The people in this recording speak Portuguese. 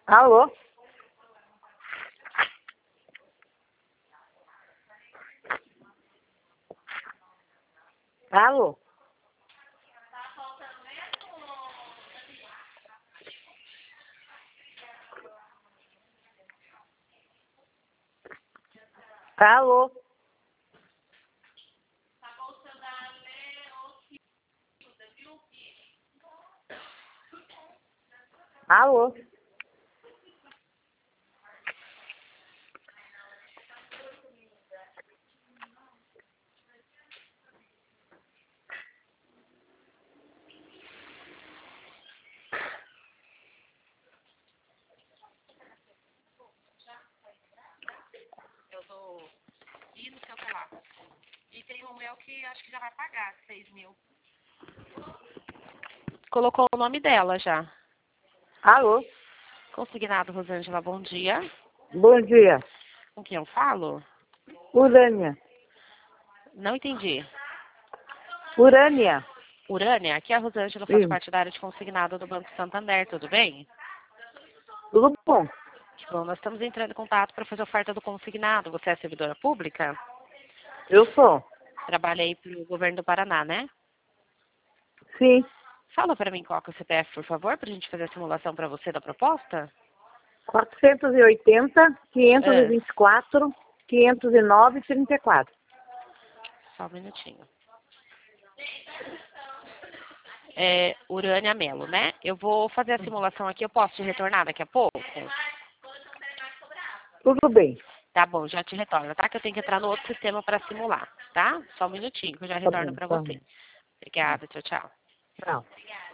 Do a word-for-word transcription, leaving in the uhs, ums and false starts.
Alô? Alô? Alô? Alô? Eu tô e no seu celular. E tem um meu que acho que já vai pagar seis mil. Colocou o nome dela já. Alô? Consignado, Rosângela, bom dia. Bom dia. Com quem eu falo? Urânia. Não entendi. Urânia. Urânia, aqui é a Rosângela, faz Sim. parte da área de consignado do Banco Santander, tudo bem? Tudo bom? Que bom, nós estamos entrando em contato para fazer oferta do consignado. Você é servidora pública? Eu sou. Trabalha aí para o governo do Paraná, né? Sim. Fala para mim qual que é o C P F, por favor, para a gente fazer a simulação para você da proposta. quatrocentos e oitenta, quinhentos e É, vinte e quatro, quinhentos e nove, trinta e quatro. só um minutinho. É, Urânia Melo, né? Eu vou fazer a simulação aqui, eu posso te retornar daqui a pouco? Tudo bem. Tá bom, já te retorno, tá? Que eu tenho que entrar no outro sistema para simular, tá? Só um minutinho que eu já Tá retorno bom, para tá você. bom. Obrigada, tchau, tchau. Tchau.